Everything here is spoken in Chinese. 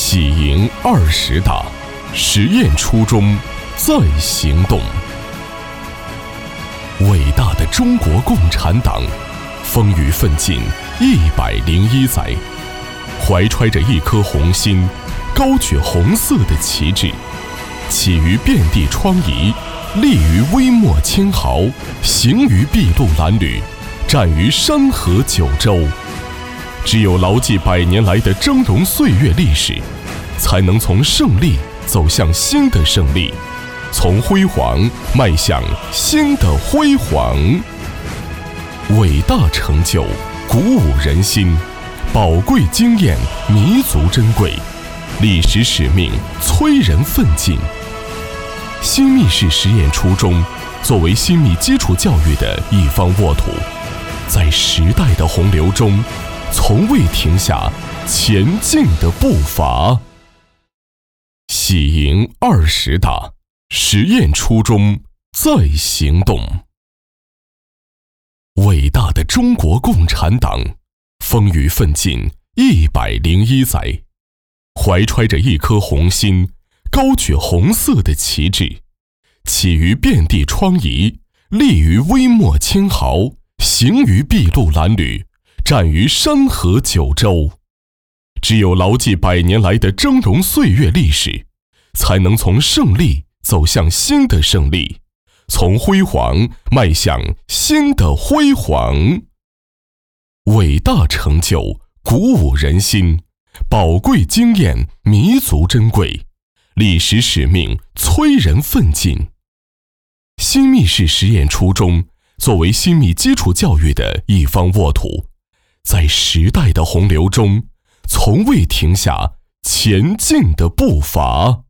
喜迎20大，实验初衷在行动。伟大的中国共产党，风雨奋进101载，怀揣着一颗红心，高举红色的旗帜，起于遍地疮痍，立于微末千毫，行于筚路蓝缕，战于山河九州。只有牢记100年来的峥嵘岁月历史，才能从胜利走向新的胜利，从辉煌迈向新的辉煌。伟大成就鼓舞人心，宝贵经验弥足珍贵，历史使命催人奋进。新密市实验初衷，作为新密基础教育的一方沃土，在时代的洪流中，从未停下前进的步伐。喜迎20大，实验初衷在行动。伟大的中国共产党，风雨奋进101载，怀揣着一颗红心，高举红色的旗帜，起于遍地疮痍，立于微末千毫，行于筚路蓝缕，战于山河九州。只有牢记100年来的峥嵘岁月历史，才能从胜利走向新的胜利，从辉煌迈向新的辉煌。伟大成就鼓舞人心，宝贵经验弥足珍贵，历史使命催人奋进。新密市实验初衷，作为新密基础教育的一方沃土，在时代的洪流中，从未停下前进的步伐。